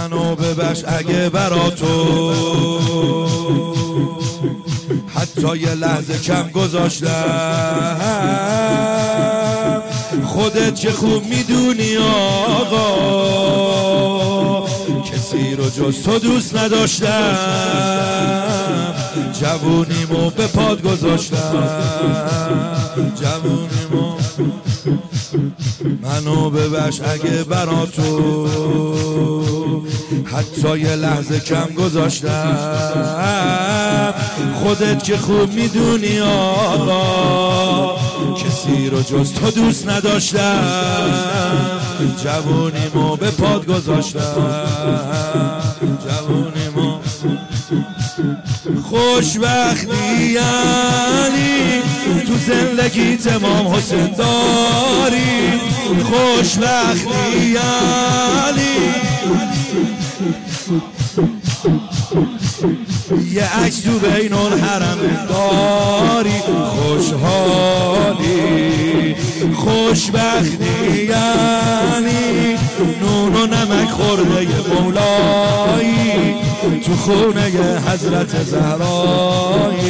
منو ببخش اگه برا تو حتی یه لحظه کم گذاشتم. خودت چه خوب میدونی آقا کسی رو جز تو دوست نداشتم. جوونیمو به پاد گذاشتم، جوونیمو. منو ببخش اگه برا تو حتی یه لحظه کم گذاشتم. خودت که خوب میدونی آقا کسی رو جز تو دوست نداشتم. جوونیمو به پاد گذاشتم، جوونیمو. خوشبختی یعنی تو زندگی تمام حسن داری. خوشبختی یعنی یه عکس تو بین الحرم داری. خوشحالی خوشبختی یعنی نون و نمک خورده مولایی تو خونه حضرت زهرایی.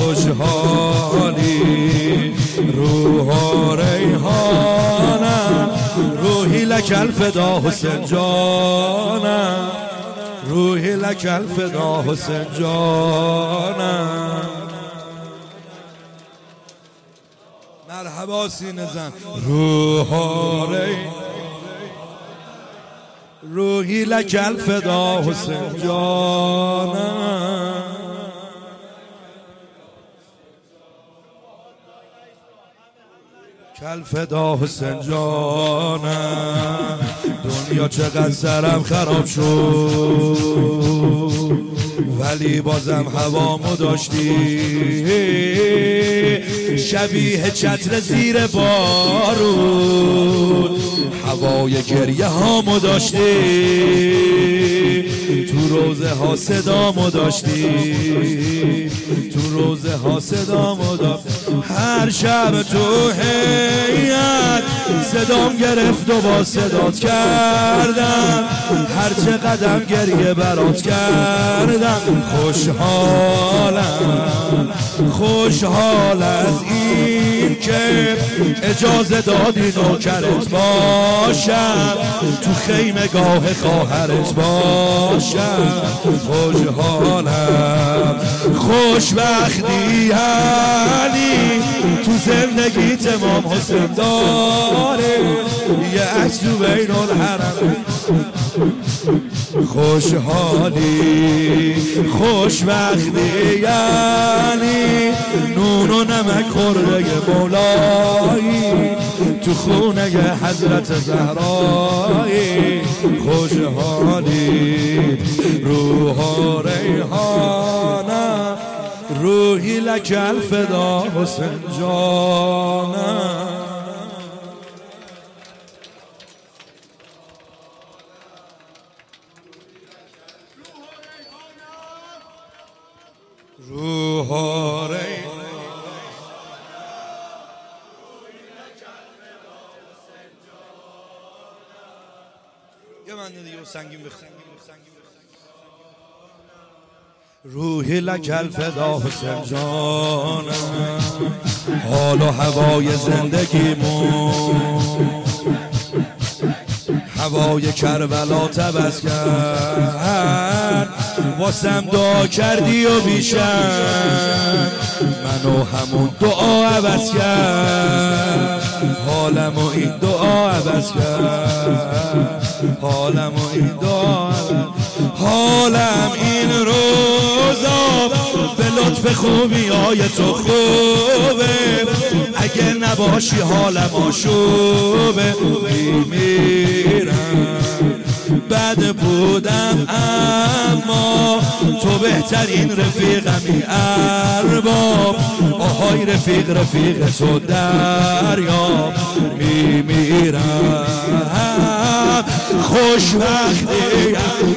خوشحالی روح ریحانم روحی لک الفدا حسین جانم، روحی لک الفدا حسین جانم. مرحبا سینه زن. روحی لک الفدا حسین جانم. الفدا حسین جانم. دنیا چقدر سرم خراب شد ولی بازم هوامو داشتی. شبیه چتر زیر بارون هوای گریه هامو داشتی. تو روزه ها صدامو داشتی، تو روزه ها صدامو داشتی. هر شب تو هیئت صدام گرفت و با صدات کردم. هر چه قدم گریه برات کردم. خوشحالم خوشحال از این که اجازه دادی نوکرت باشم. تو خیمه گاه خواهرت باشم. خوشحالم خوشبختی یعنی تو زندگی تمام حسن داره. یه عکس تو بین الحرم. خوشحالی خوشبختی یعنی نون و نمک خورده مولایی تو خونه حضرت زهرایی. خوشحالی روح ریحانم روحی لک الفدا حسین جانم. روح یه من دیگه سنگین بخونم. روحی لک الفدا حسین جانم. حال و هوای زندگیمون هوای کربلا تبس کرد. واسم دعا کردی و بیشتر منو همون دعا عوض کرد. حالمو این دعا عوض کرد. حالمو این دعا عوض. حالم این روزا به لطف خوبی های تو خوبه. اگه نباشی حالم آشوبه. میمیرم بد بودم اما تو بهترین رفیقمی ارباب. آهای رفیق رفیق تو دریا. میمیرم خوشبختی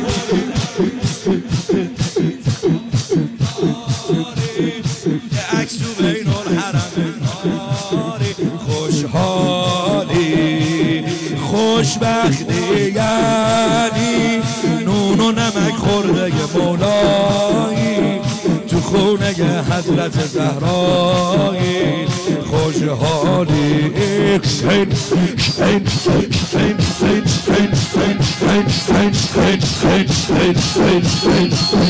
عکس تو بین الحرم. خوشحالی خوشبختی یعنی نون نمک خورده مولایی تو خونه حضرت زهرایی خوشحالی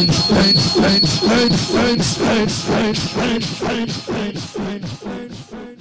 حسین